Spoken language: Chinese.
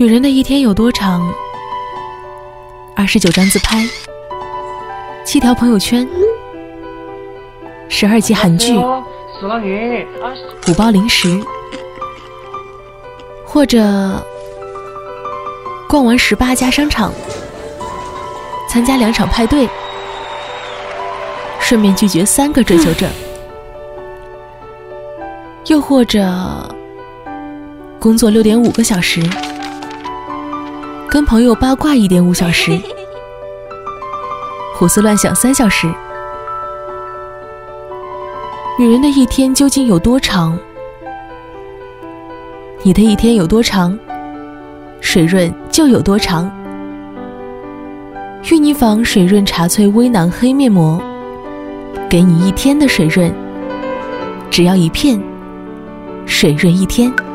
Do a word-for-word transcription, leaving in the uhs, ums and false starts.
女人的一天有多长？二十九张自拍，七条朋友圈，十二集韩剧，五包零食，或者逛完十八家商场，参加两场派对，顺便拒绝三个追求者，又或者工作六点五个小时，跟朋友八卦一点五小时，胡思乱想三小时。女人的一天究竟有多长？你的一天有多长，水润就有多长。玉泥坊水润茶萃微囊黑面膜，给你一天的水润，只要一片，水润一天。